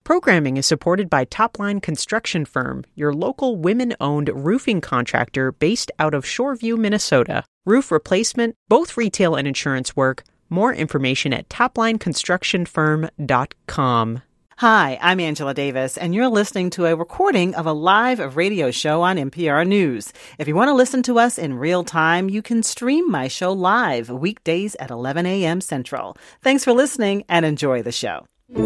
Programming is supported by Topline Construction Firm, your local women-owned roofing contractor based out of Shoreview, Minnesota. Roof replacement, both retail and insurance work. More information at toplineconstructionfirm.com. Hi, I'm Angela Davis, and you're listening to a recording of a live radio show on NPR News. If you want to listen to us in real time, you can stream my show live weekdays at 11 a.m. Central. Thanks for listening and enjoy the show.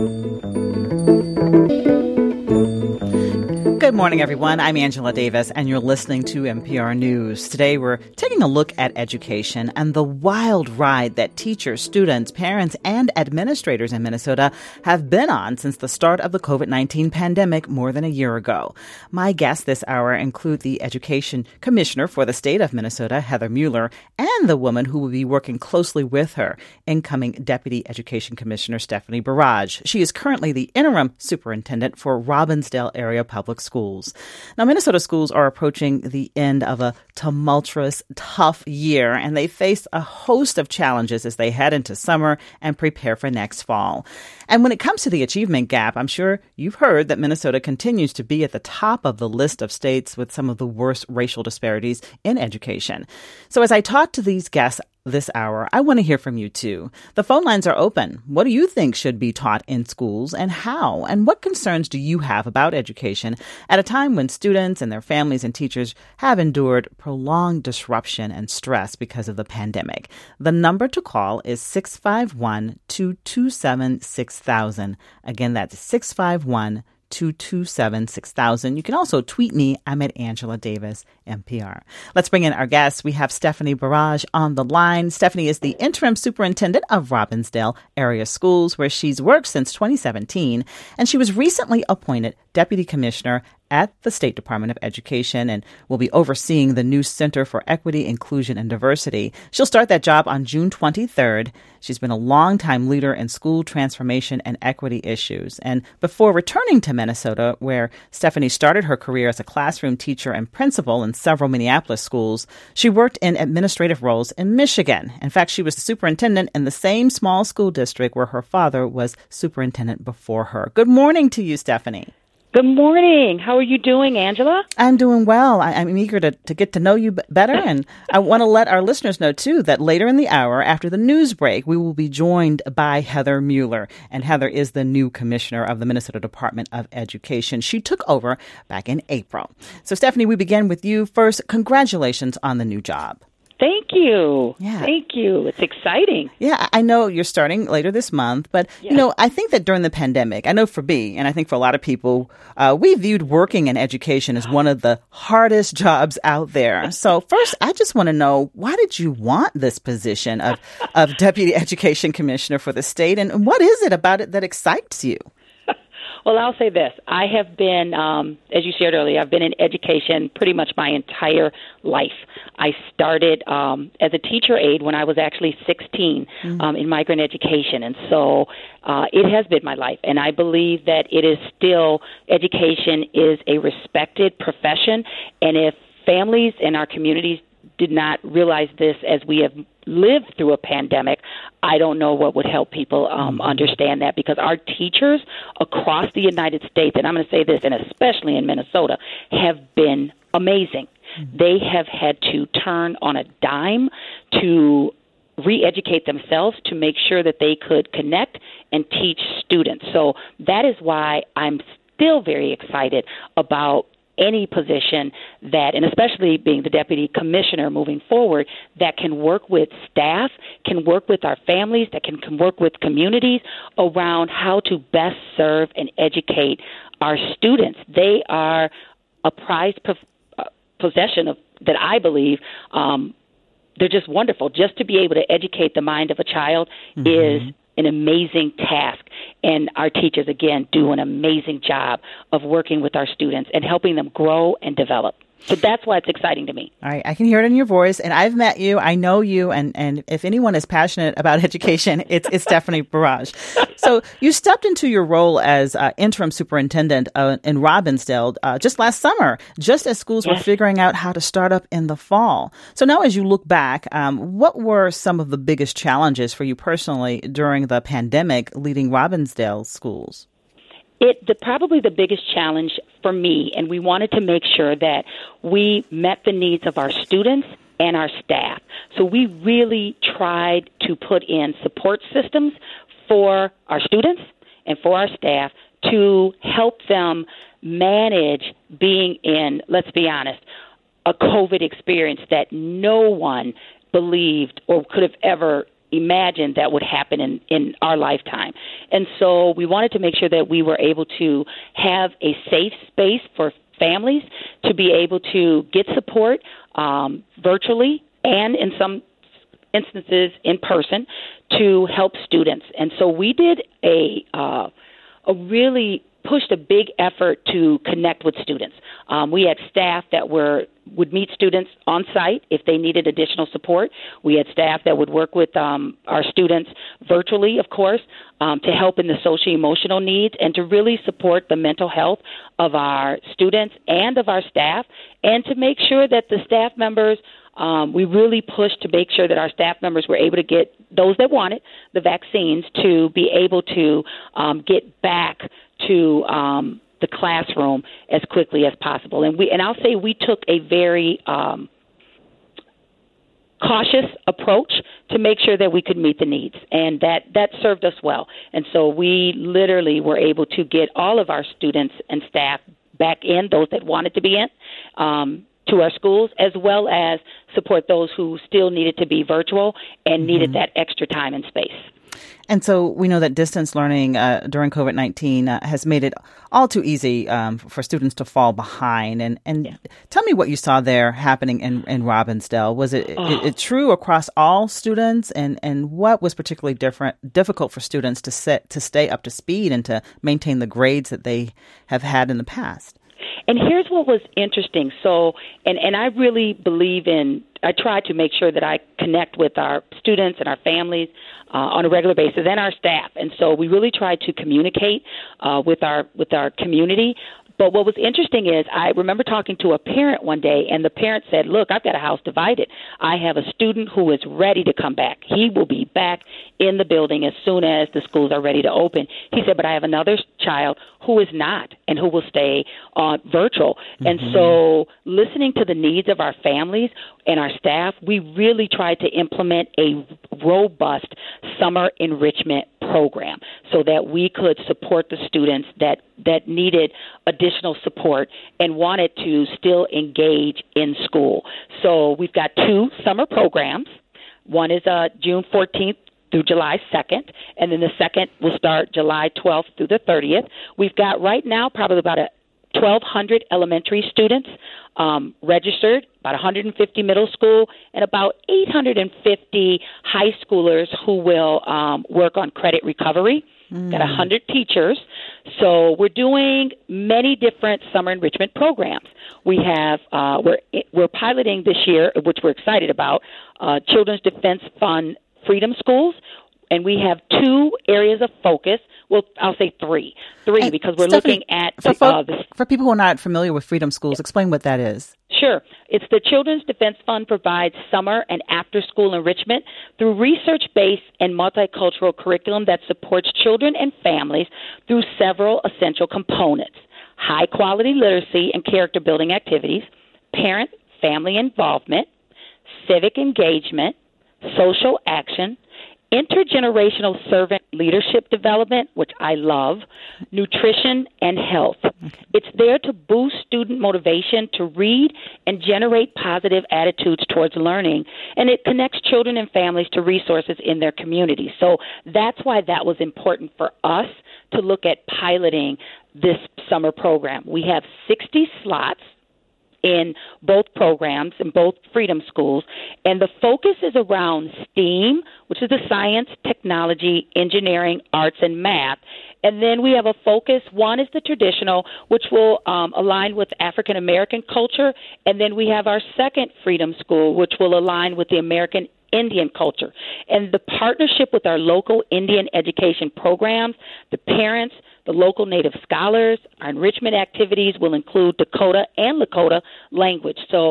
Good morning, everyone. I'm Angela Davis, and you're listening to NPR News. Today, we're taking a look at education and the wild ride that teachers, students, parents, and administrators in Minnesota have been on since the start of the COVID-19 pandemic more than a year ago. My guests this hour include the Education Commissioner for the state of Minnesota, Heather Mueller, and the woman who will be working closely with her, incoming Deputy Education Commissioner Stephanie Barrage. She is currently the interim superintendent for Robbinsdale Area Public Schools. Now, Minnesota schools are approaching the end of a tumultuous, tough year, and they face a host of challenges as they head into summer and prepare for next fall. And when it comes to the achievement gap, I'm sure you've heard that Minnesota continues to be at the top of the list of states with some of the worst racial disparities in education. So as I talk to these guests this hour, I want to hear from you too. The phone lines are open. What do you think should be taught in schools and how? And what concerns do you have about education at a time when students and their families and teachers have endured prolonged disruption and stress because of the pandemic? The number to call is 651-227-6000. Again, that's 651-227-6000. You can also tweet me. I'm at Angela Davis, NPR. Let's bring in our guests. We have Stephanie Barrage on the line. Stephanie is the interim superintendent of Robbinsdale Area Schools, where she's worked since 2017. And she was recently appointed deputy commissioner at the State Department of Education and will be overseeing the new Center for Equity, Inclusion, and Diversity. She'll start that job on June 23rd. She's been a longtime leader in school transformation and equity issues. And before returning to Minnesota, where Stephanie started her career as a classroom teacher and principal in several Minneapolis schools, she worked in administrative roles in Michigan. In fact, she was the superintendent in the same small school district where her father was superintendent before her. Good morning to you, Stephanie. Good morning. How are you doing, Angela? I'm doing well. I'm eager to get to know you better. And I want to let our listeners know, too, that later in the hour, after the news break, we will be joined by Heather Mueller. And Heather is the new commissioner of the Minnesota Department of Education. She took over back in April. So, Stephanie, we begin with you first. Congratulations on the new job. Thank you. Yeah. Thank you. It's exciting. Yeah, I know you're starting later this month, but, I think that during the pandemic, I know for me, and I think for a lot of people, we viewed working in education as one of the hardest jobs out there. So first, I just want to know, why did you want this position of Deputy Education Commissioner for the state, and what is it about it that excites you? Well, I'll say this. I have been, as you shared earlier, I've been in education pretty much my entire life. I started as a teacher aide when I was actually 16 in migrant education. And so it has been my life. And I believe that it is still, education is a respected profession. And if families in our communities did not realize this as we have lived through a pandemic, I don't know what would help people understand that, because our teachers across the United States, and I'm going to say this, and especially in Minnesota, have been amazing. They have had to turn on a dime to re-educate themselves to make sure that they could connect and teach students. So that is why I'm still very excited about any position that, and especially being the deputy commissioner moving forward, that can work with staff, can work with our families, that can work with communities around how to best serve and educate our students. They are a prized possession of that. I believe they're just wonderful. Just to be able to educate the mind of a child is an amazing task. And our teachers, again, do an amazing job of working with our students and helping them grow and develop. So that's why it's exciting to me. All right. I can hear it in your voice. And I've met you. I know you. And if anyone is passionate about education, it's Stephanie Barrage. So you stepped into your role as interim superintendent in Robbinsdale just last summer, just as schools were figuring out how to start up in the fall. So now as you look back, what were some of the biggest challenges for you personally during the pandemic leading Robbinsdale schools? Probably the biggest challenge for me, and we wanted to make sure that we met the needs of our students and our staff. So we really tried to put in support systems for our students and for our staff to help them manage being in, let's be honest, a COVID experience that no one believed or could have ever imagined that would happen in our lifetime. And so we wanted to make sure that we were able to have a safe space for families to be able to get support virtually and in some instances in person to help students. And so we did a really pushed a big effort to connect with students. We had staff that would meet students on site if they needed additional support. We had staff that would work with our students virtually, of course, to help in the socio-emotional needs and to really support the mental health of our students and of our staff, and to make sure that the staff members we really pushed to make sure that our staff members were able to get, those that wanted the vaccines, to be able to get back to the classroom as quickly as possible. And I'll say we took a very cautious approach to make sure that we could meet the needs, and that served us well. And so we literally were able to get all of our students and staff back in, those that wanted to be in, to our schools, as well as support those who still needed to be virtual and needed that extra time and space. And so we know that distance learning during COVID-19 has made it all too easy for students to fall behind. And tell me what you saw there happening in Robbinsdale. Was it true across all students? And what was particularly difficult for students to stay up to speed and to maintain the grades that they have had in the past? And here's what was interesting. So, and I really believe I try to make sure that I connect with our students and our families on a regular basis, and our staff. And so we really try to communicate with our community. But what was interesting is I remember talking to a parent one day, and the parent said, look, I've got a house divided. I have a student who is ready to come back. He will be back in the building as soon as the schools are ready to open. He said, but I have another child who is not and who will stay virtual. Mm-hmm. And so listening to the needs of our families and our staff, we really tried to implement a robust summer enrichment program so that we could support the students that needed additional support and wanted to still engage in school. So we've got 2 summer programs. One is June 14th through July 2nd, and then the second will start July 12th through the 30th. We've got right now probably about 1,200 elementary students registered, about 150 middle school, and about 850 high schoolers who will work on credit recovery. Got 100 teachers. So we're doing many different summer enrichment programs. We have we're piloting this year, which we're excited about, Children's Defense Fund Freedom Schools, and we have 2 areas of focus. Well, I'll say three, because we're looking at for people who are not familiar with Freedom Schools, explain what that is. Sure. It's the Children's Defense Fund provides summer and after-school enrichment through research-based and multicultural curriculum that supports children and families through several essential components: high-quality literacy and character-building activities, parent-family involvement, civic engagement, social action, intergenerational servant leadership development, which I love, nutrition, and health. Okay. It's there to boost student motivation to read and generate positive attitudes towards learning, and it connects children and families to resources in their community. So that's why that was important for us to look at piloting this summer program. We have 60 slots in both programs, in both Freedom Schools, and the focus is around STEAM, which is the science, technology, engineering, arts, and math. And then we have a focus. One is the traditional, which will align with African American culture, and then we have our second Freedom School, which will align with the American Indian culture. And the partnership with our local Indian education programs, the parents, the local Native scholars, our enrichment activities will include Dakota and Lakota language. So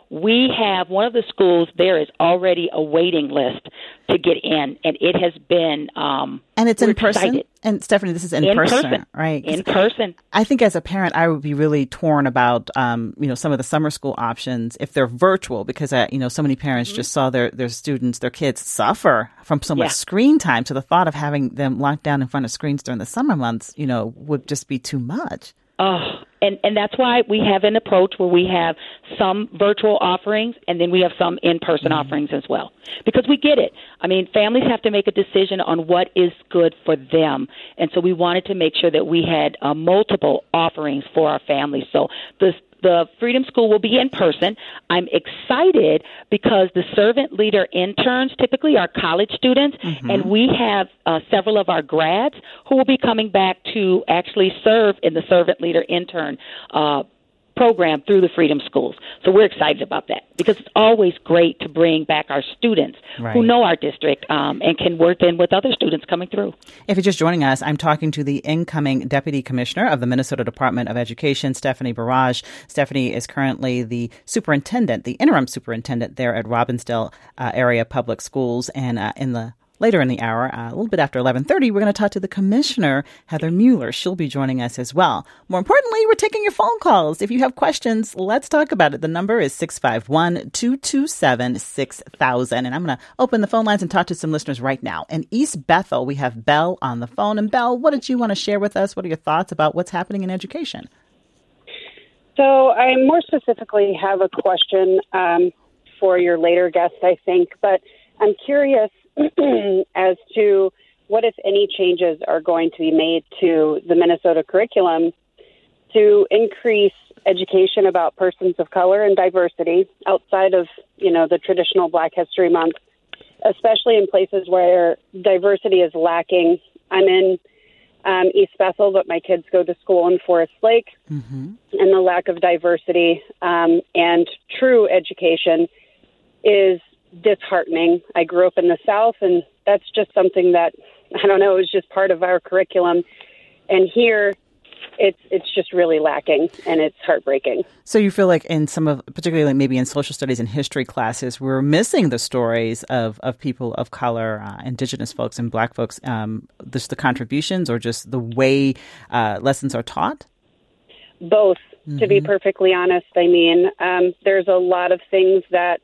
we have one of the schools there is already a waiting list to get in, and it has been and it's in person. Excited. And Stephanie, this is in person, right? In person. I think as a parent, I would be really torn about some of the summer school options if they're virtual, because so many parents just saw their students, their kids suffer from so much screen time. So the thought of having them locked down in front of screens during the summer months, would just be too much. Oh, and that's why we have an approach where we have some virtual offerings and then we have some in-person offerings as well. Because we get it. I mean, families have to make a decision on what is good for them. And so we wanted to make sure that we had multiple offerings for our families. So the Freedom School will be in person. I'm excited because the servant leader interns typically are college students, and we have several of our grads who will be coming back to actually serve in the servant leader intern program through the Freedom Schools. So we're excited about that because it's always great to bring back our students who know our district and can work in with other students coming through. If you're just joining us, I'm talking to the incoming Deputy Commissioner of the Minnesota Department of Education, Stephanie Barrage. Stephanie is currently the interim superintendent there at Robbinsdale Area Public Schools, and later in the hour, a little bit after 11:30, we're going to talk to the commissioner, Heather Mueller. She'll be joining us as well. More importantly, we're taking your phone calls. If you have questions, let's talk about it. The number is 651-227-6000. And I'm going to open the phone lines and talk to some listeners right now. In East Bethel, we have Belle on the phone. And Belle, what did you want to share with us? What are your thoughts about what's happening in education? So I more specifically have a question for your later guest, I think. But I'm curious as to what, if any, changes are going to be made to the Minnesota curriculum to increase education about persons of color and diversity outside of, the traditional Black History Month, especially in places where diversity is lacking. I'm in East Bethel, but my kids go to school in Forest Lake, and the lack of diversity and true education is disheartening. I grew up in the South, and that's just something that, I don't know, it was just part of our curriculum. And here, it's just really lacking, and it's heartbreaking. So you feel like in some of, particularly maybe in social studies and history classes, we're missing the stories of people of color, Indigenous folks and Black folks, just the contributions or just the way lessons are taught? Both, to be perfectly honest. I mean, there's a lot of things that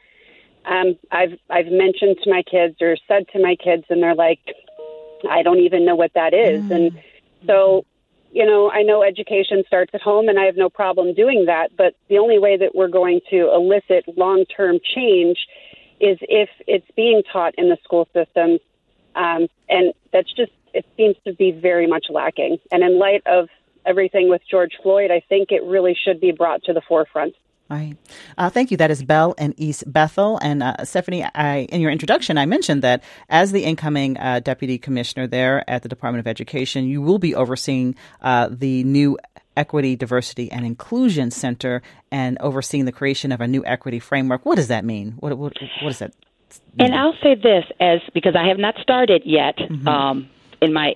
I've mentioned to my kids or said to my kids, and they're like, I don't even know what that is. And so, I know education starts at home, and I have no problem doing that. But the only way that we're going to elicit long-term change is if it's being taught in the school systems. And that's just, it seems to be very much lacking. And in light of everything with George Floyd, I think it really should be brought to the forefront. All right. Thank you. That is Belle in East Bethel. And Stephanie, in your introduction, I mentioned that as the incoming Deputy Commissioner there at the Department of Education, you will be overseeing the new Equity, Diversity, and Inclusion Center and overseeing the creation of a new equity framework. What does that mean? What does that mean? And I'll say this because I have not started yet in my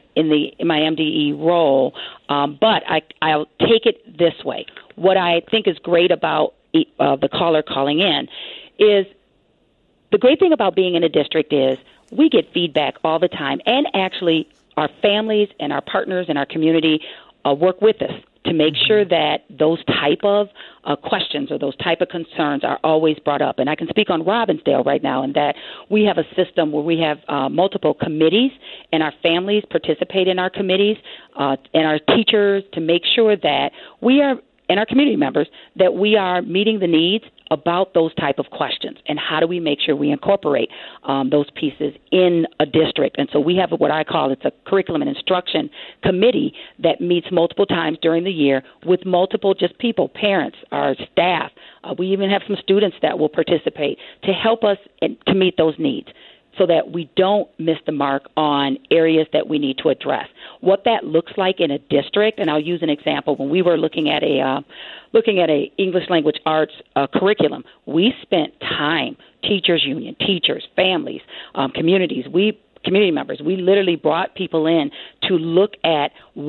MDE role, but I'll take it this way. What I think is great about the caller calling in is the great thing about being in a district is we get feedback all the time, and actually our families and our partners in our community work with us to make sure that those type of questions or those type of concerns are always brought up. And I can speak on Robbinsdale right now in that we have a system where we have multiple committees, and our families participate in our committees and our teachers to make sure that we are, and our community members, that we are meeting the needs about those type of questions, and how do we make sure we incorporate those pieces in a district. And so we have what I call, it's a curriculum and instruction committee that meets multiple times during the year with multiple just people, parents, our staff. We even have some students that will participate to help us to meet those needs, so that we don't miss the mark on areas that we need to address. What that looks like in a district, and I'll use an example. When we were looking at a English language arts curriculum, we spent time, teachers union, teachers, families, community members. We literally brought people in to look at what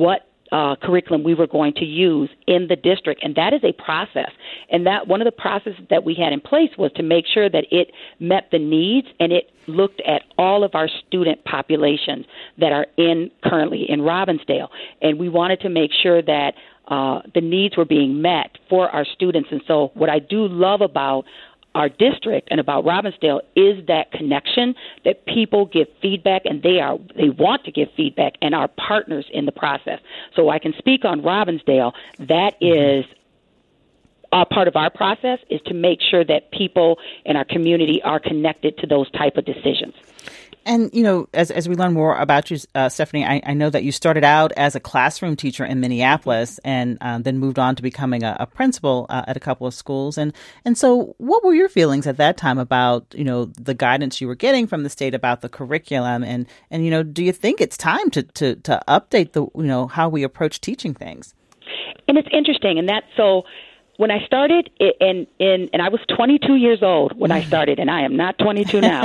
curriculum we were going to use in the district, and that is a process. And that one of the processes that we had in place was to make sure that it met the needs and it looked at all of our student populations that are currently in Robbinsdale. And we wanted to make sure that the needs were being met for our students. And so what I do love about our district and about Robbinsdale is that connection, that people give feedback, and they want to give feedback and are partners in the process. So I can speak on Robbinsdale. That is part of our process, is to make sure that people in our community are connected to those type of decisions. And, as we learn more about you, Stephanie, I know that you started out as a classroom teacher in Minneapolis and then moved on to becoming a principal at a couple of schools. And so what were your feelings at that time about, the guidance you were getting from the state about the curriculum? And do you think it's time to update the, how we approach teaching things? And it's interesting. And that's so... When I started, and I was 22 years old when I started, and I am not 22 now.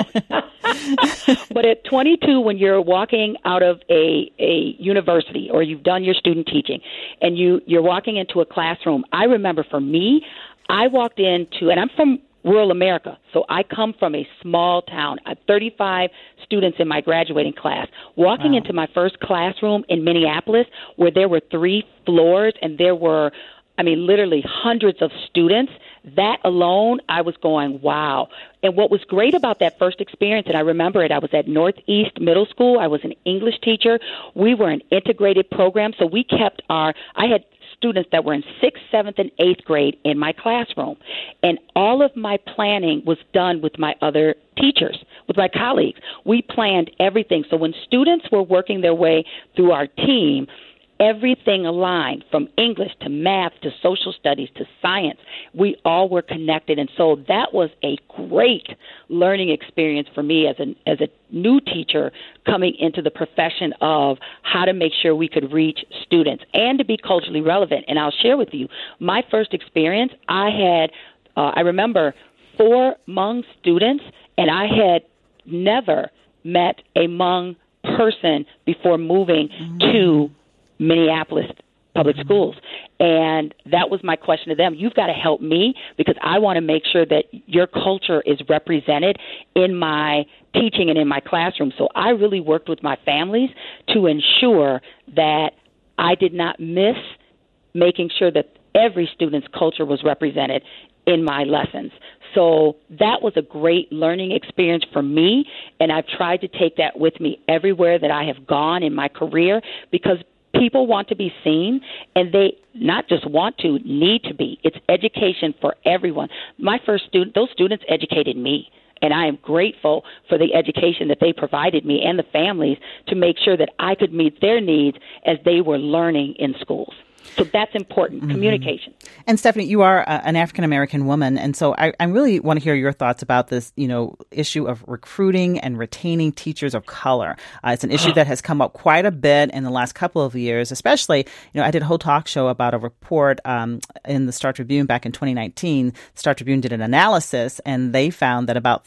But at 22, when you're walking out of a university or you've done your student teaching, and you're walking into a classroom, I remember for me, I walked into, and I'm from rural America, so I come from a small town. I have 35 students in my graduating class. Walking into my first classroom in Minneapolis, where there were 3 floors, and there were literally hundreds of students, that alone, I was going, wow. And what was great about that first experience, and I remember it, I was at Northeast Middle School. I was an English teacher. We were an integrated program, so we kept I had students that were in 6th, 7th, and 8th grade in my classroom. And all of my planning was done with my other teachers, with my colleagues. We planned everything. So when students were working their way through our team, everything aligned, from English to math to social studies to science. We all were connected, and so that was a great learning experience for me as a new teacher coming into the profession of how to make sure we could reach students and to be culturally relevant. And I'll share with you, my first experience, I remember 4 Hmong students, and I had never met a Hmong person before moving to Minneapolis Public Schools. And that was my question to them. You've got to help me because I want to make sure that your culture is represented in my teaching and in my classroom. So I really worked with my families to ensure that I did not miss making sure that every student's culture was represented in my lessons. So that was a great learning experience for me, and I've tried to take that with me everywhere that I have gone in my career because people want to be seen, and they not just want to, need to be. It's education for everyone. My first student, those students educated me, and I am grateful for the education that they provided me and the families to make sure that I could meet their needs as they were learning in schools. So that's important, communication. And Stephanie, you are an African-American woman, and so I really want to hear your thoughts about this, issue of recruiting and retaining teachers of color. It's an issue that has come up quite a bit in the last couple of years, especially, I did a whole talk show about a report in the Star Tribune back in 2019. The Star Tribune did an analysis, and they found that about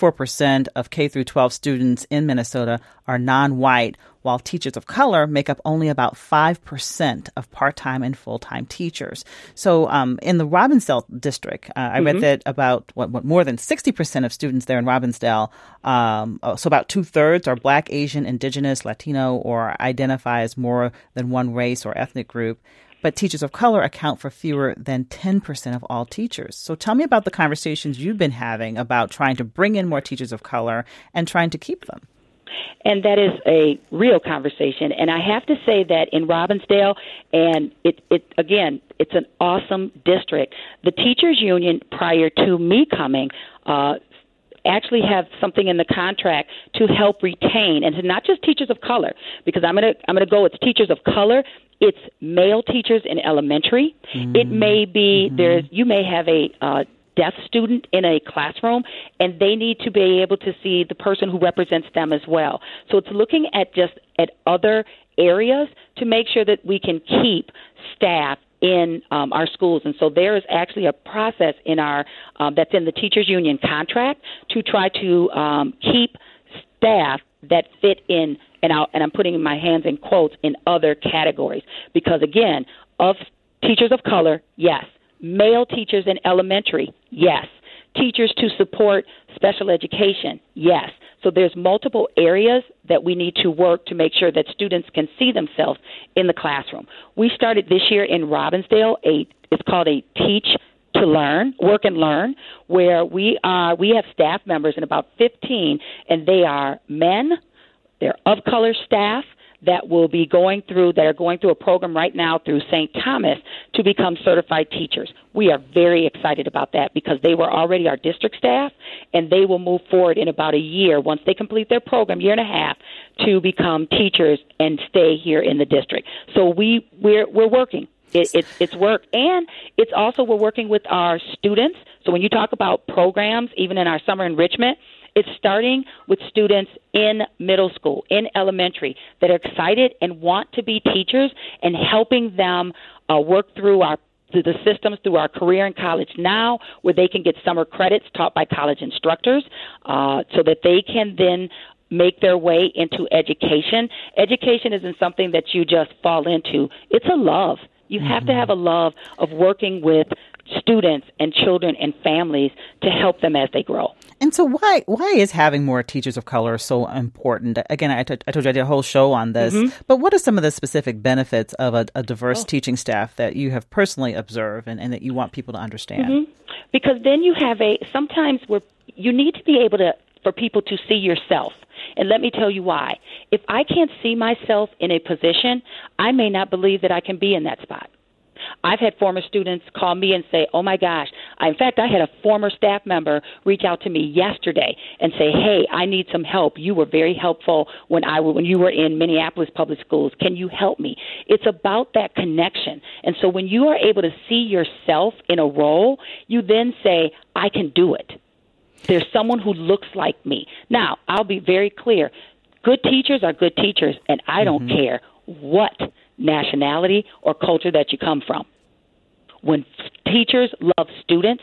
34% of K through 12 students in Minnesota are non-white, while teachers of color make up only about 5% of part-time and full-time teachers. So in the Robbinsdale district, I read that about more than 60% of students there in Robbinsdale, so about 2/3 are Black, Asian, Indigenous, Latino, or identify as more than one race or ethnic group. But teachers of color account for fewer than 10% of all teachers. So tell me about the conversations you've been having about trying to bring in more teachers of color and trying to keep them. And that is a real conversation. And I have to say that in Robbinsdale, and it's an awesome district. The teachers union, prior to me coming, actually have something in the contract to help retain, and to not just teachers of color, because I'm gonna go. It's teachers of color. It's male teachers in elementary. It may be you may have a deaf student in a classroom, and they need to be able to see the person who represents them as well. So it's looking at other areas to make sure that we can keep staff in our schools. And so there is actually a process in our that's in the teachers union contract to try to keep staff that fit in, and I'm putting my hands in quotes, in other categories. Because, again, of teachers of color, yes. Male teachers in elementary, yes. Teachers to support special education, yes. So there's multiple areas that we need to work to make sure that students can see themselves in the classroom. We started this year in Robbinsdale, it's called a Teach to Learn, Work and Learn, where we have staff members in about 15, and they are men, they're of color staff, that are going through a program right now through St. Thomas to become certified teachers. We are very excited about that because they were already our district staff, and they will move forward in about a year, once they complete their program, year and a half, to become teachers and stay here in the district. So we're working. It's work, and it's also we're working with our students. So when you talk about programs, even in our summer enrichment, it's starting with students in middle school, in elementary, that are excited and want to be teachers, and helping them work through the systems through our Career in College Now, where they can get summer credits taught by college instructors, so that they can then make their way into education. Education isn't something that you just fall into. It's a love. You have to have a love of working with students and children and families to help them as they grow. And so why is having more teachers of color so important? Again, I told you I did a whole show on this, but what are some of the specific benefits of a diverse teaching staff that you have personally observed and that you want people to understand? Because then you have sometimes where you need to be able for people to see yourself. And let me tell you why. If I can't see myself in a position, I may not believe that I can be in that spot. I've had former students call me and say, oh, my gosh. In fact, I had a former staff member reach out to me yesterday and say, hey, I need some help. You were very helpful when you were in Minneapolis Public Schools. Can you help me? It's about that connection. And so when you are able to see yourself in a role, you then say, I can do it. There's someone who looks like me. Now, I'll be very clear. Good teachers are good teachers, and I don't care what nationality or culture that you come from. When teachers love students,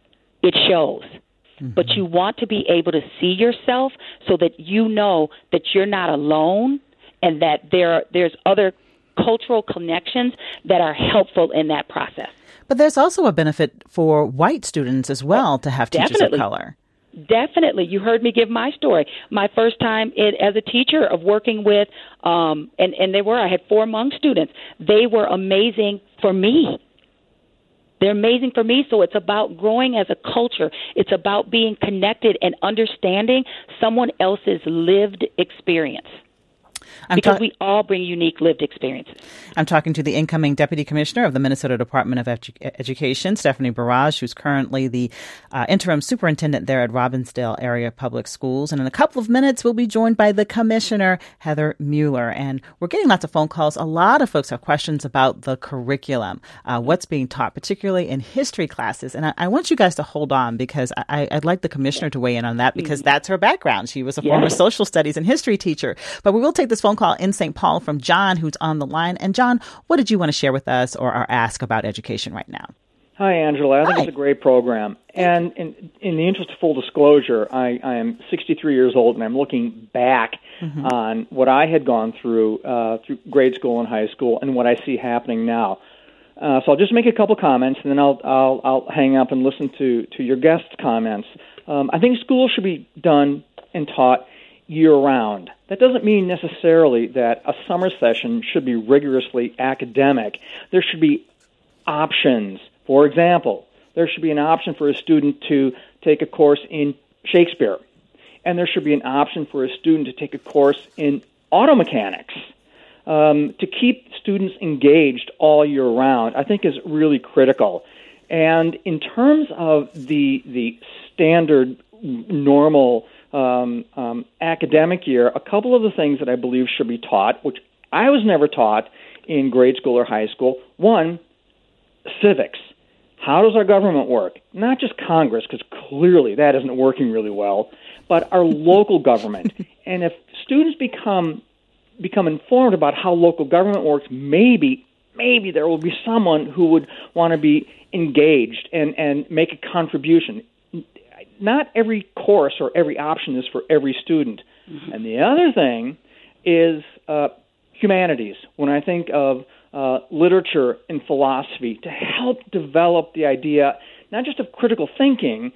it shows. But you want to be able to see yourself so that you know that you're not alone, and that there's other cultural connections that are helpful in that process. But there's also a benefit for white students as well to have teachers of color. Definitely. You heard me give my story. My first time as a teacher of working with, I had 4 Hmong students. They were amazing for me. They're amazing for me. So it's about growing as a culture. It's about being connected and understanding someone else's lived experience. Because we all bring unique lived experiences. I'm talking to the incoming Deputy Commissioner of the Minnesota Department of Education, Stephanie Barrage, who's currently the interim superintendent there at Robbinsdale Area Public Schools. And in a couple of minutes, we'll be joined by the Commissioner, Heather Mueller. And we're getting lots of phone calls. A lot of folks have questions about the curriculum, what's being taught, particularly in history classes. And I want you guys to hold on, because I'd like the Commissioner to weigh in on that, because that's her background. She was a former social studies and history teacher. But we will take this phone call in St. Paul from John, who's on the line. And John, what did you want to share with us or ask about education right now? Hi, Angela. I think it's a great program. And in the interest of full disclosure, I am 63 years old, and I'm looking back on what I had gone through grade school and high school and what I see happening now. So I'll just make a couple comments, and then I'll hang up and listen to your guest comments. I think school should be done and taught year-round. That doesn't mean necessarily that a summer session should be rigorously academic. There should be options. For example, there should be an option for a student to take a course in Shakespeare, and there should be an option for a student to take a course in auto mechanics. To keep students engaged all year round, I think is really critical. And in terms of the standard, normal academic year, a couple of the things that I believe should be taught, which I was never taught in grade school or high school. One, civics. How does our government work? Not just Congress, because clearly that isn't working really well, but our local government. And if students become informed about how local government works, maybe there will be someone who would want to be engaged and make a contribution. Not every course or every option is for every student, Mm-hmm. And the other thing is humanities. When I think of literature and philosophy, to help develop the idea not just of critical thinking,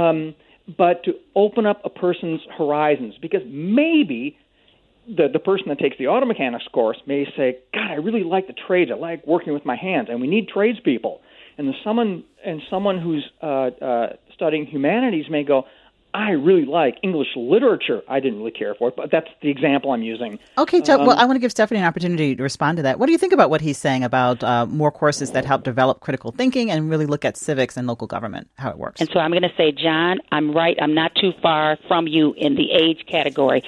but to open up a person's horizons. Because maybe the person that takes the auto mechanics course may say, God, I really like the trades. I like working with my hands, and we need tradespeople. And someone who's studying humanities may go, I really like English literature. I didn't really care for it, but that's the example I'm using. Okay, well, I want to give Stephanie an opportunity to respond to that. What do you think about what he's saying about more courses that help develop critical thinking and really look at civics and local government, how it works? And so I'm going to say, John, I'm right. I'm not too far from you in the age category.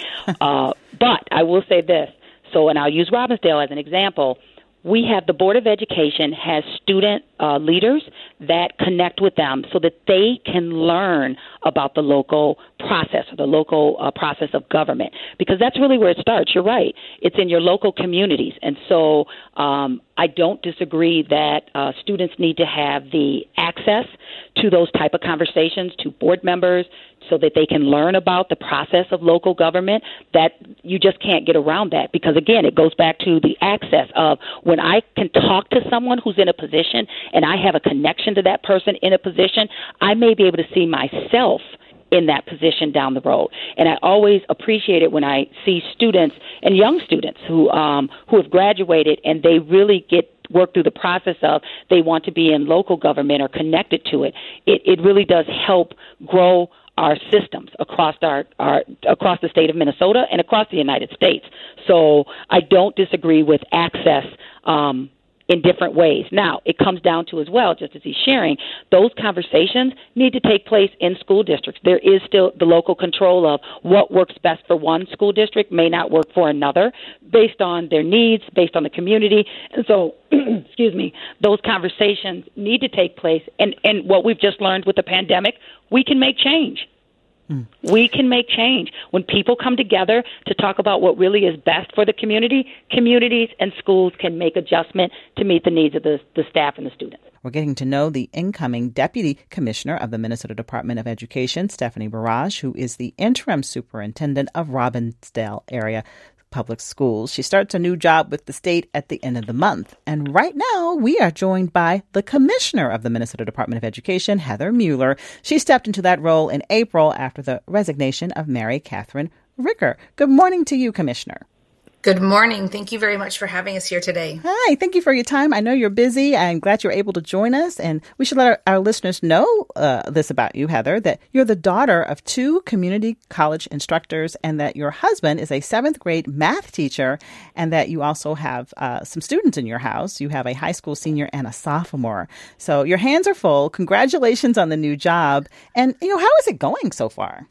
But I will say this. So, and I'll use Robbinsdale as an example. We have the Board of Education has student leaders that connect with them so that they can learn about the local process or the local process of government, because that's really where it starts. You're right. It's in your local communities. And so I don't disagree that students need to have the access to those type of conversations, to board members, so that they can learn about the process of local government. That you just can't get around that, because, again, it goes back to the access of when I can talk to someone who's in a position and I have a connection to that person in a position, I may be able to see myself in that position down the road. And I always appreciate it when I see students and young students who have graduated and they really work through the process of they want to be in local government or connected to it. It really does help grow our systems across across the state of Minnesota and across the United States. So I don't disagree with access in different ways. Now, it comes down to as well, just as he's sharing, those conversations need to take place in school districts. There is still the local control of what works best for one school district may not work for another based on their needs, based on the community. And so, excuse me, those conversations need to take place. And what we've just learned with the pandemic, we can make change. We can make change. When people come together to talk about what really is best for the community, communities and schools can make adjustment to meet the needs of the staff and the students. We're getting to know the incoming Deputy Commissioner of the Minnesota Department of Education, Stephanie Barrage, who is the interim superintendent of Robbinsdale area Public Schools. She starts a new job with the state at the end of the month. And right now, we are joined by the Commissioner of the Minnesota Department of Education, Heather Mueller. She stepped into that role in April after the resignation of Mary Catherine Ricker. Good morning to you, Commissioner. Good morning. Thank you very much for having us here today. Hi. Thank you for your time. I know you're busy. I'm glad you're able to join us. And we should let our listeners know this about you, Heather, that you're the daughter of 2 community college instructors and that your husband is a 7th grade math teacher and that you also have some students in your house. You have a high school senior and a sophomore. So your hands are full. Congratulations on the new job. And, how is it going so far?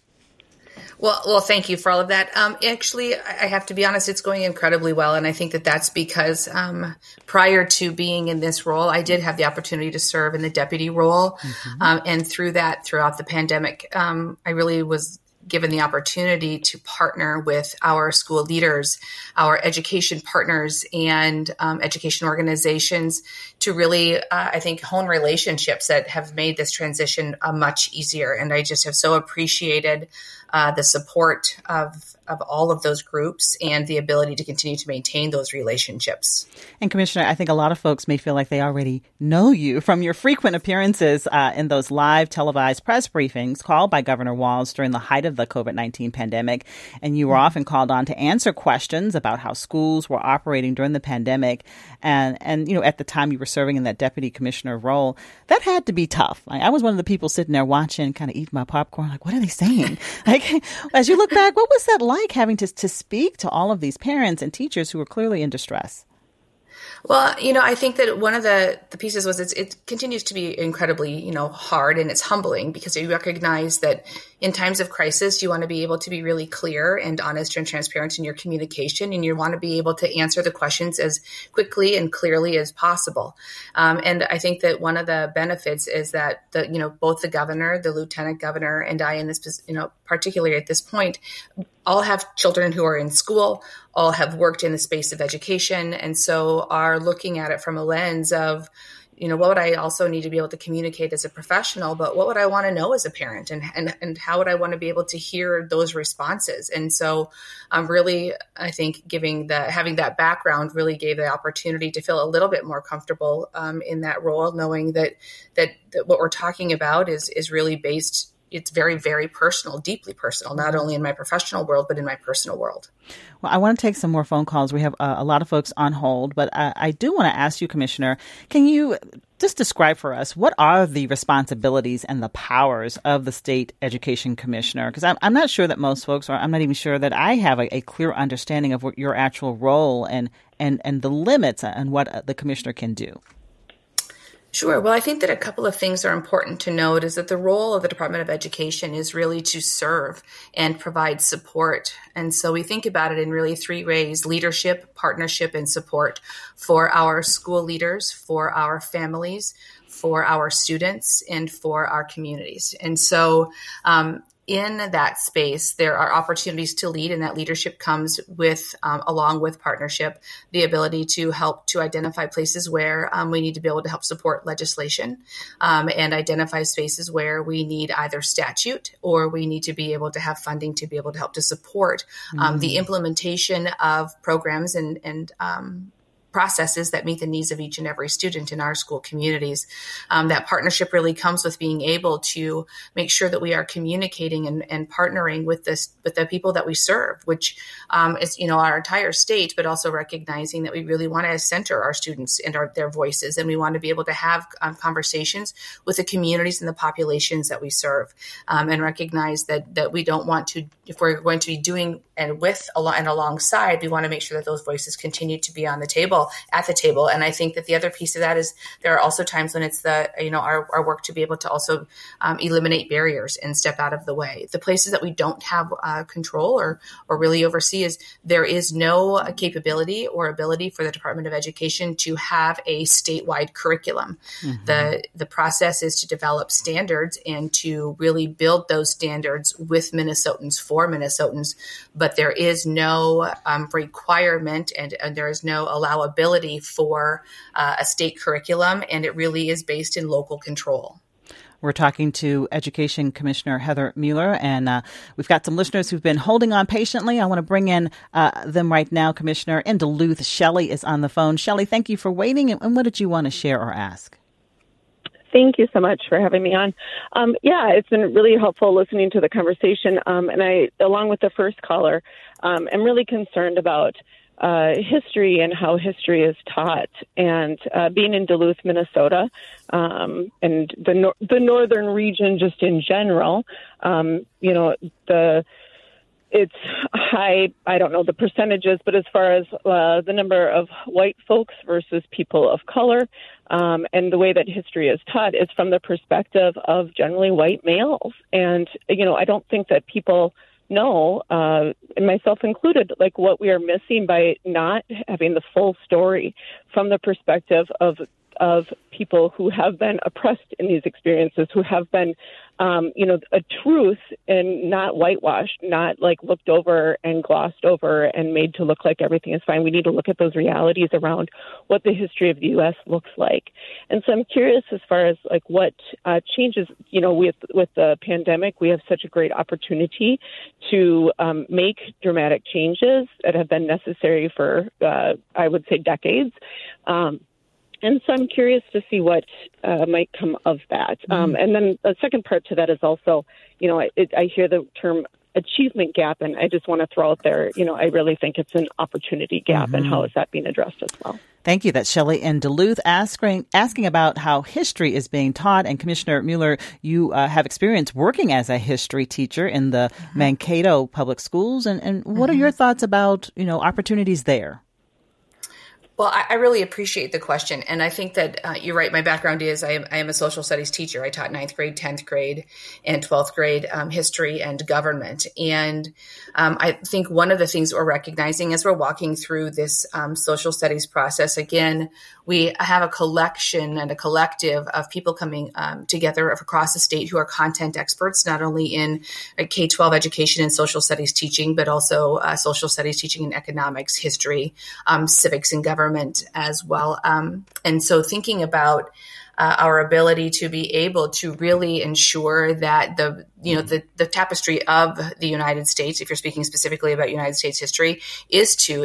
Well, thank you for all of that. Actually, I have to be honest, it's going incredibly well. And I think that that's because prior to being in this role, I did have the opportunity to serve in the deputy role. Mm-hmm. And throughout the pandemic, I really was given the opportunity to partner with our school leaders, our education partners, and education organizations to really, I think, hone relationships that have made this transition much easier. And I just have so appreciated the support of all of those groups and the ability to continue to maintain those relationships. And Commissioner, I think a lot of folks may feel like they already know you from your frequent appearances in those live televised press briefings called by Governor Walz during the height of the COVID-19 pandemic. And you were often called on to answer questions about how schools were operating during the pandemic. And at the time you were serving in that deputy commissioner role, that had to be tough. I was one of the people sitting there watching, kind of eating my popcorn, like, what are they saying? As you look back, what was that like having to speak to all of these parents and teachers who were clearly in distress? Well, I think that one of the pieces was it continues to be incredibly, hard, and it's humbling because you recognize that in times of crisis, you want to be able to be really clear and honest and transparent in your communication, and you want to be able to answer the questions as quickly and clearly as possible. And I think that one of the benefits is that both the governor, the lieutenant governor, and I, in this, particularly at this point, all have children who are in school, all have worked in the space of education, and so are looking at it from a lens of what would I also need to be able to communicate as a professional, but what would I want to know as a parent, and how would I want to be able to hear those responses? And so really, I think having that background really gave the opportunity to feel a little bit more comfortable in that role, knowing that what we're talking about is really based. It's very, very personal, deeply personal, not only in my professional world, but in my personal world. Well, I want to take some more phone calls. We have a lot of folks on hold, but I do want to ask you, Commissioner, can you just describe for us what are the responsibilities and the powers of the State Education Commissioner? Because I'm not sure that most folks, or I'm not even sure that I have a clear understanding of what your actual role and the limits and what the commissioner can do. Sure. Well, I think that a couple of things are important to note is that the role of the Department of Education is really to serve and provide support. And so we think about it in really three ways: leadership, partnership, and support for our school leaders, for our families, for our students, and for our communities. And so in that space, there are opportunities to lead, and that leadership comes with, along with partnership, the ability to help to identify places where we need to be able to help support legislation, and identify spaces where we need either statute or we need to be able to have funding to be able to help to support the implementation of programs and processes that meet the needs of each and every student in our school communities. That partnership really comes with being able to make sure that we are communicating and partnering with the people that we serve, which is our entire state, but also recognizing that we really want to center our students and their voices, and we want to be able to have conversations with the communities and the populations that we serve, and recognize that we don't want to, if we're going to be doing and with and alongside, we want to make sure that those voices continue to be on the table. And I think that the other piece of that is there are also times when it's our work to be able to also eliminate barriers and step out of the way. The places that we don't have control or really oversee is there is no capability or ability for the Department of Education to have a statewide curriculum. Mm-hmm. The process is to develop standards and to really build those standards with Minnesotans for Minnesotans, but there is no requirement and there is no allowability for a state curriculum, and it really is based in local control. We're talking to Education Commissioner Heather Mueller, and we've got some listeners who've been holding on patiently. I want to bring in them right now, Commissioner. In Duluth, Shelley is on the phone. Shelley, thank you for waiting, and what did you want to share or ask? Thank you so much for having me on. It's been really helpful listening to the conversation, and I, along with the first caller, am really concerned about history and how history is taught. And being in Duluth, Minnesota, and the northern region just in general, it's high. I don't know the percentages, but as far as the number of white folks versus people of color, and the way that history is taught is from the perspective of generally white males. And, I don't think that people know, and myself included, like what we are missing by not having the full story from the perspective of people who have been oppressed in these experiences, who have been, a truth and not whitewashed, not like looked over and glossed over and made to look like everything is fine. We need to look at those realities around what the history of the U.S. looks like. And so I'm curious as far as like what changes, with the pandemic, we have such a great opportunity to make dramatic changes that have been necessary for, I would say, decades. And so I'm curious to see what might come of that. And then the second part to that is also, I hear the term achievement gap, and I just want to throw out there, I really think it's an opportunity gap, and how is that being addressed as well? Thank you. That's Shelley in Duluth asking about how history is being taught. And Commissioner Mueller, you have experience working as a history teacher in the Mankato Public Schools. And what are your thoughts about, opportunities there? Well, I really appreciate the question. And I think that you're right. My background is I am a social studies teacher. I taught 9th grade, 10th grade, and 12th grade history and government. And I think one of the things we're recognizing as we're walking through this social studies process, again, we have a collection and a collective of people coming together across the state who are content experts, not only in K-12 education and social studies teaching, but also social studies teaching in economics, history, civics and government as well. And so thinking about our ability to be able to really ensure that the tapestry of the United States, if you're speaking specifically about United States history, is to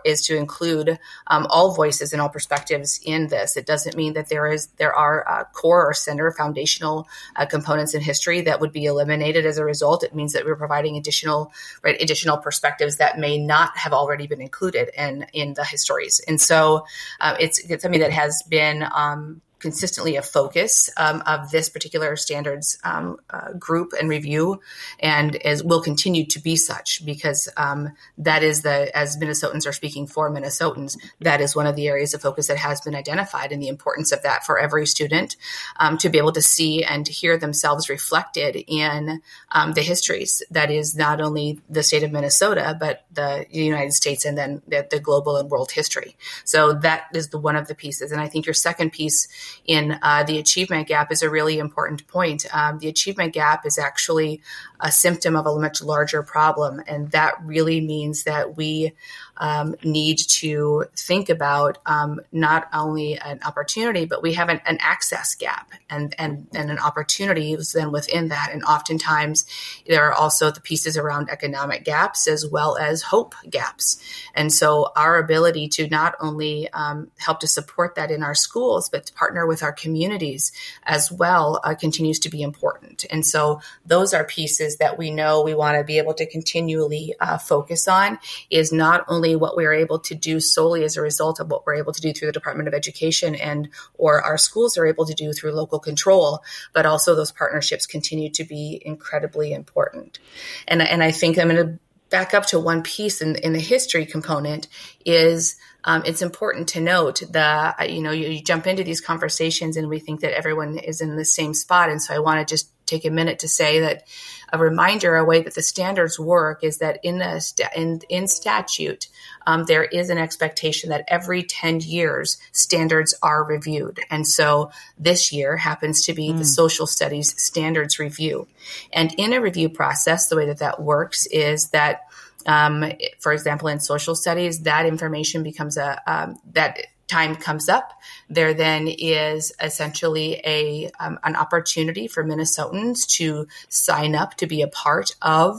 include all voices and all perspectives in this. It doesn't mean that there are core or center foundational components in history that would be eliminated as a result. It means that we're providing additional perspectives that may not have already been included in the histories. And so it's something that has been consistently a focus of this particular standards group and review, and will continue to be such, because that is as Minnesotans are speaking for Minnesotans, that is one of the areas of focus that has been identified, and the importance of that for every student to be able to see and to hear themselves reflected in the histories that is not only the state of Minnesota, but the United States, and then the global and world history. So that is one of the pieces. And I think your second piece in the achievement gap is a really important point. The achievement gap is actually a symptom of a much larger problem, and that really means that we need to think about not only an opportunity, but we have an access gap and an opportunity then within that. And oftentimes there are also the pieces around economic gaps as well as hope gaps. And so our ability to not only help to support that in our schools, but to partner with our communities as well continues to be important. And so those are pieces that we know we want to be able to continually focus on, is not only what we're able to do solely as a result of what we're able to do through the Department of Education or our schools are able to do through local control, but also those partnerships continue to be incredibly important. And I think I'm going to back up to one piece in the history component is it's important to note that, you jump into these conversations and we think that everyone is in the same spot. And so I want to just take a minute to say that a reminder, a way that the standards work is that in statute, there is an expectation that every 10 years standards are reviewed. And so this year happens to be the social studies standards review. And in a review process, the way that works is that for example, in social studies, that information becomes that time comes up. There then is essentially an opportunity for Minnesotans to sign up to be a part of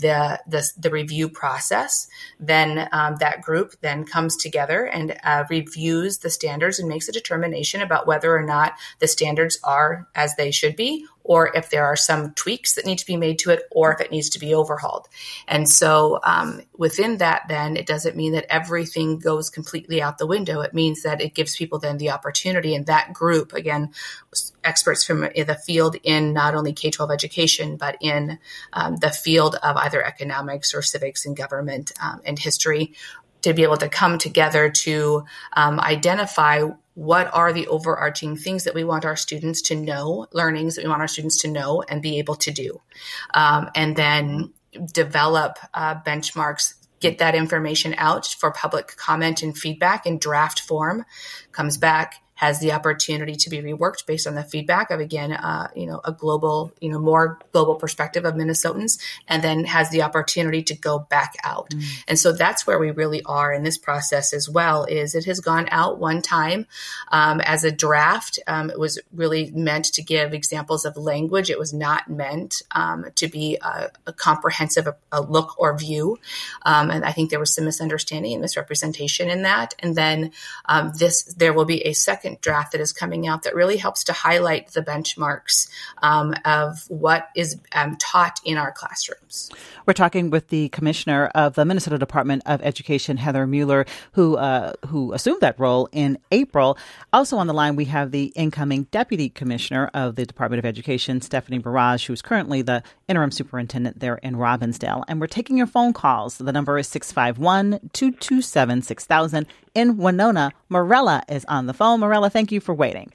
the review process. Then that group then comes together and reviews the standards and makes a determination about whether or not the standards are as they should be, or if there are some tweaks that need to be made to it, or if it needs to be overhauled. And so within that, then it doesn't mean that everything goes completely out the window. It means that it gives people then the opportunity, and that group, again, experts from the field in not only K-12 education, but in the field of either economics or civics and government and history, to be able to come together to identify what are the overarching things that we want our students to know, learnings that we want our students to know and be able to do. And then develop benchmarks, get that information out for public comment and feedback in draft form, comes back, has the opportunity to be reworked based on the feedback of, again, a global, more global perspective of Minnesotans, and then has the opportunity to go back out. And so that's where we really are in this process as well, is it has gone out one time as a draft. It was really meant to give examples of language. It was not meant to be a comprehensive look or view. And I think there was some misunderstanding and misrepresentation in that. And then there will be a second draft that is coming out that really helps to highlight the benchmarks of what is taught in our classrooms. We're talking with the commissioner of the Minnesota Department of Education, Heather Mueller, who assumed that role in April. Also on the line, we have the incoming deputy commissioner of the Department of Education, Stephanie Barrage, who's currently the interim superintendent there in Robbinsdale. And we're taking your phone calls. The number is 651-227-6000. In Winona, Morella is on the phone. Morella, thank you for waiting.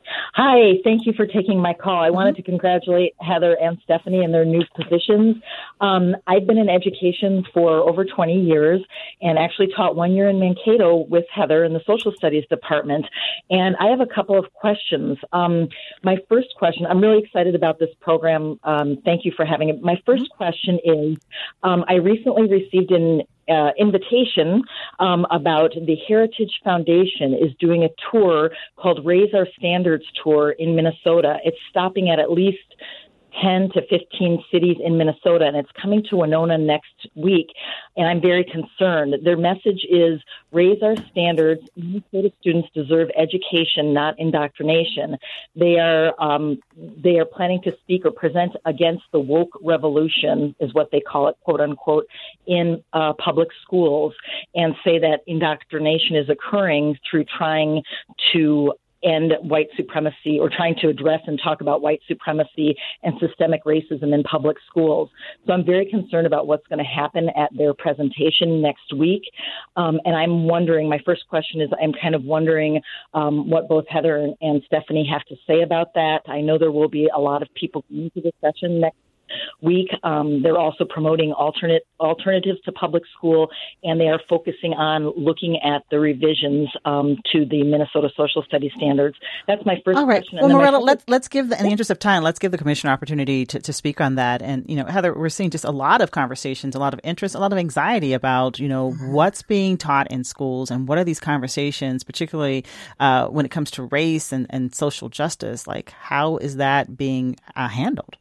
Hi, thank you for taking my call. I wanted to congratulate Heather and Stephanie in their new positions. I've been in education for over 20 years and actually taught 1 year in Mankato with Heather in the social studies department. And I have a couple of questions. My first question, I'm really excited about this program. Thank you for having it. My first question is, I recently received an invitation about the Heritage Foundation is doing a tour called Raise Our Standards Tour in Minnesota. It's stopping at least 10 to 15 cities in Minnesota, and it's coming to Winona next week, and I'm very concerned. Their message is raise our standards. Minnesota students deserve education, not indoctrination. They are planning to speak or present against the woke revolution, is what they call it, quote unquote, in public schools, and say that indoctrination is occurring through trying to end white supremacy or trying to address and talk about white supremacy and systemic racism in public schools. So I'm very concerned about what's going to happen at their presentation next week. And I'm wondering, my first question is, I'm kind of wondering what both Heather and Stephanie have to say about that. I know there will be a lot of people coming to the session next week. They're also promoting alternatives to public school, and they are focusing on looking at the revisions to the Minnesota Social Studies standards. That's my first question. Well, Morella, let's give, in the interest of time, let's give the commissioner opportunity to speak on that. And, Heather, we're seeing just a lot of conversations, a lot of interest, a lot of anxiety about, what's being taught in schools and what are these conversations, particularly when it comes to race and social justice. Like, how is that being handled?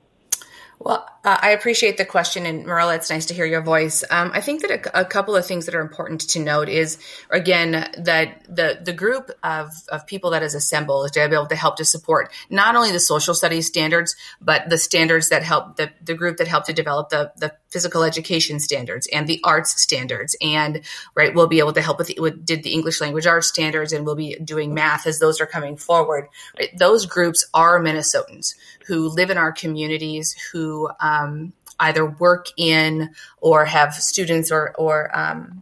Well, I appreciate the question, and Morella, it's nice to hear your voice. I think that a couple of things that are important to note is, again, that the group of people that is assembled is to be able to help to support not only the social studies standards, but the standards that help the group that helped to develop the physical education standards and the arts standards. And we'll be able to help did the English language arts standards, and we'll be doing math as those are coming forward. Right? Those groups are Minnesotans who live in our communities, who either work in or have students or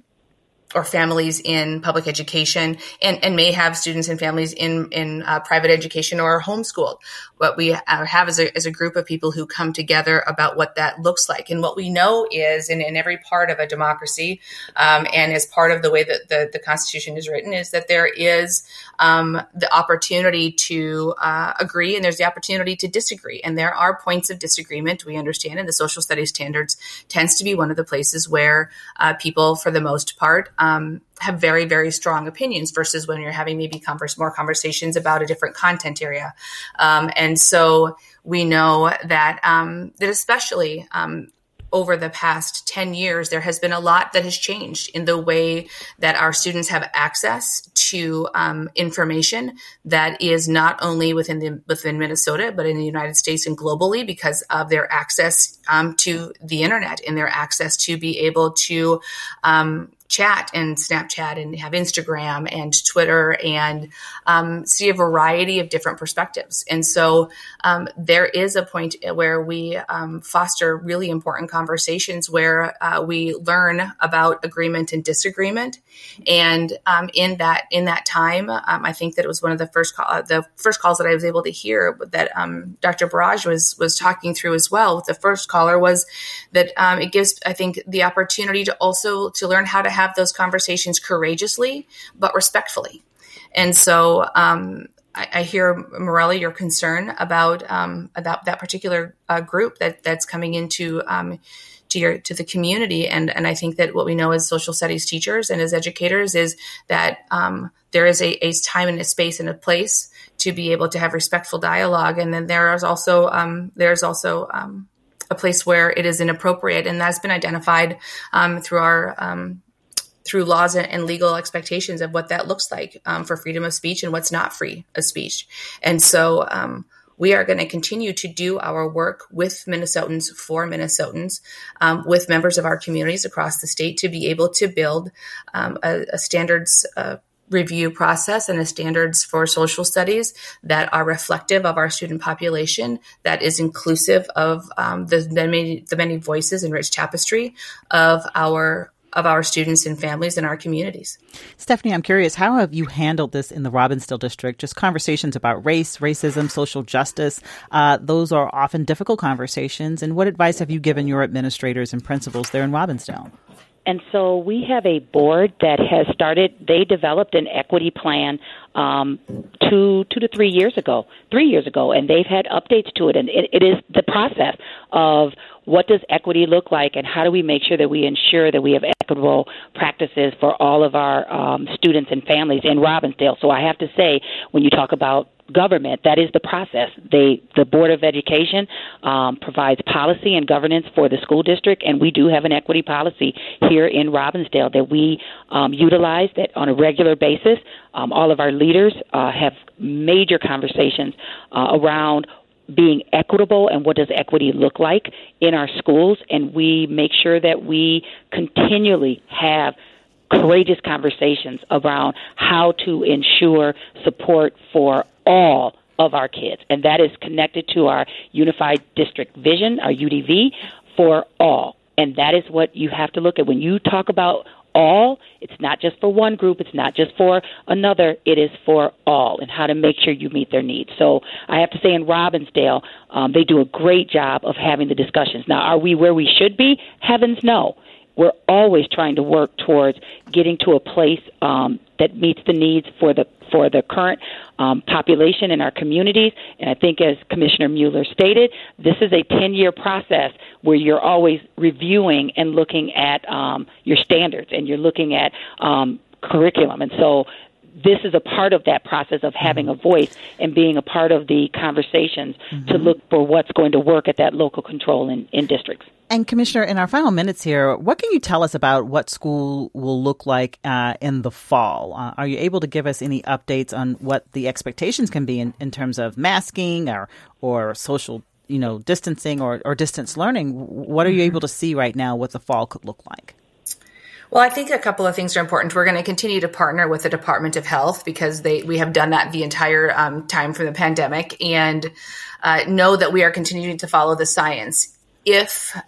families in public education, and may have students and families in private education or homeschooled. What we have is a group of people who come together about what that looks like. And what we know is, in every part of a democracy, and as part of the way that the Constitution is written, is that there is the opportunity to agree, and there's the opportunity to disagree. And there are points of disagreement, we understand, and the social studies standards tends to be one of the places where people, for the most part, have very, very strong opinions versus when you're having maybe more conversations about a different content area. And so we know that that especially over the past 10 years, there has been a lot that has changed in the way that our students have access to information that is not only within Minnesota, but in the United States and globally, because of their access to the internet and their access to be able to chat and Snapchat and have Instagram and Twitter and see a variety of different perspectives. And so there is a point where we foster really important conversations where we learn about agreement and disagreement. And in that time, I think that it was one of the first calls that I was able to hear that Dr. Barrage was talking through as well with the first caller, was that it gives, I think, the opportunity to also to learn how to have those conversations courageously but respectfully. And so I hear, Morella, your concern about that particular group that's coming into to the community, and I think that what we know as social studies teachers and as educators is that there is a time and a space and a place to be able to have respectful dialogue, and then there's also a place where it is inappropriate, and that's been identified through our through laws and legal expectations of what that looks like for freedom of speech and what's not free of speech. And so we are going to continue to do our work with Minnesotans for Minnesotans, with members of our communities across the state to be able to build a standards review process and a standards for social studies that are reflective of our student population, that is inclusive of the many voices and rich tapestry of our of our students and families in our communities. Stephanie, I'm curious, how have you handled this in the Robbinsdale district? Just conversations about race, racism, social justice. Those are often difficult conversations. And what advice have you given your administrators and principals there in Robbinsdale? And so we have a board that has started, they developed an equity plan 2 to 3 years ago, and they've had updates to it. And it is the process of what does equity look like and how do we make sure that we ensure that we have equitable practices for all of our students and families in Robbinsdale. So I have to say, when you talk about government, that is the process. The Board of Education provides policy and governance for the school district, and we do have an equity policy here in Robbinsdale that we utilize that on a regular basis. All of our leaders have major conversations around being equitable and what does equity look like in our schools, and we make sure that we continually have courageous conversations around how to ensure support for all of our kids. And that is connected to our Unified District Vision, our UDV, for all. And that is what you have to look at. When you talk about all, it's not just for one group, it's not just for another, it is for all, and how to make sure you meet their needs. So I have to say in Robbinsdale, they do a great job of having the discussions. Now, are we where we should be? Heavens no. We're always trying to work towards getting to a place that meets the needs for the current population in our communities. And I think, as Commissioner Mueller stated, this is a 10-year process where you're always reviewing and looking at your standards, and you're looking at curriculum. And so this is a part of that process of having a voice and being a part of the conversations to look for what's going to work at that local control in districts. And Commissioner, in our final minutes here, what can you tell us about what school will look like in the fall? Are you able to give us any updates on what the expectations can be in terms of masking or social, distancing or distance learning? What are you able to see right now what the fall could look like? Well, I think a couple of things are important. We're going to continue to partner with the Department of Health because we have done that the entire time from the pandemic, and know that we are continuing to follow the science. If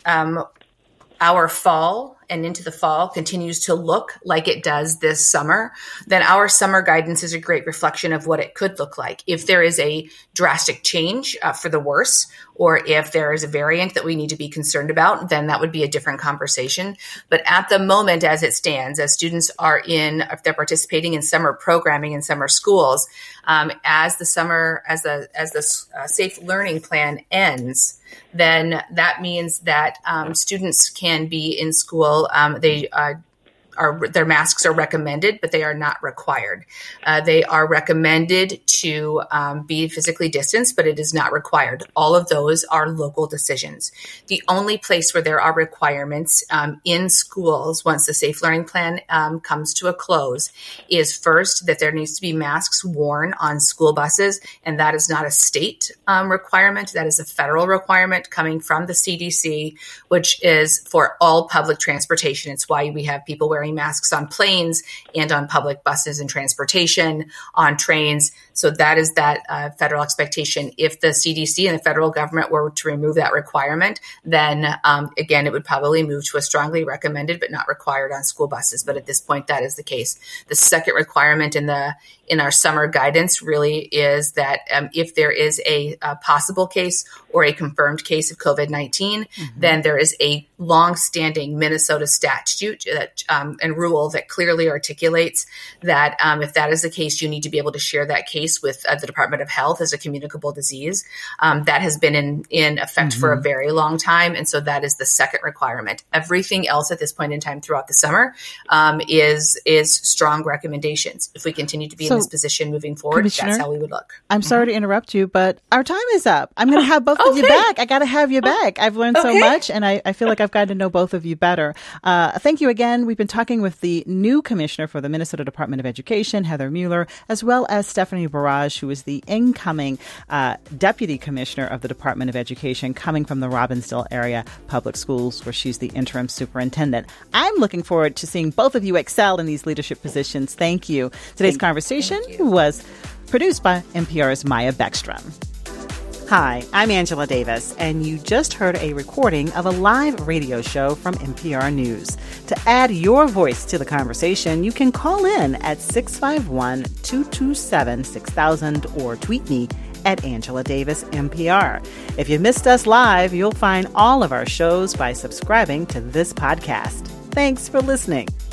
our fall and into the fall continues to look like it does this summer, then our summer guidance is a great reflection of what it could look like. If there is a drastic change for the worse, or if there is a variant that we need to be concerned about, then that would be a different conversation. But at the moment, as it stands, as students if they're participating in summer programming in summer schools, as the Safe Learning Plan ends, then that means that students can be in school. Their masks are recommended, but they are not required. They are recommended to be physically distanced, but it is not required. All of those are local decisions. The only place where there are requirements in schools once the Safe Learning Plan comes to a close is first that there needs to be masks worn on school buses, and that is not a state requirement. That is a federal requirement coming from the CDC, which is for all public transportation. It's why we have people wearing masks on planes and on public buses and transportation, on trains. So that is that federal expectation. If the CDC and the federal government were to remove that requirement, then again, it would probably move to a strongly recommended but not required on school buses. But at this point, that is the case. The second requirement in our summer guidance really is that if there is a possible case or a confirmed case of COVID-19, then there is a long-standing Minnesota statute that and rule that clearly articulates that if that is the case, you need to be able to share that case with the Department of Health as a communicable disease. That has been in effect for a very long time, and so that is the second requirement. Everything else at this point in time throughout the summer is strong recommendations. If we continue to be in this position moving forward, that's how we would look. I'm sorry to interrupt you, but our time is up. I'm going to have both of you back. I got to have you back. I've learned so much, and I feel like I've gotten to know both of you better. Thank you again. We've been talking with the new commissioner for the Minnesota Department of Education, Heather Mueller, as well as Stephanie Barrage, who is the incoming deputy commissioner of the Department of Education, coming from the Robbinsdale area public schools, where she's the interim superintendent. I'm looking forward to seeing both of you excel in these leadership positions. Thank you. Today's conversation was produced by NPR's Maya Beckstrom. Hi, I'm Angela Davis, and you just heard a recording of a live radio show from NPR News. To add your voice to the conversation, you can call in at 651-227-6000 or tweet me at Angela Davis NPR. If you missed us live, you'll find all of our shows by subscribing to this podcast. Thanks for listening.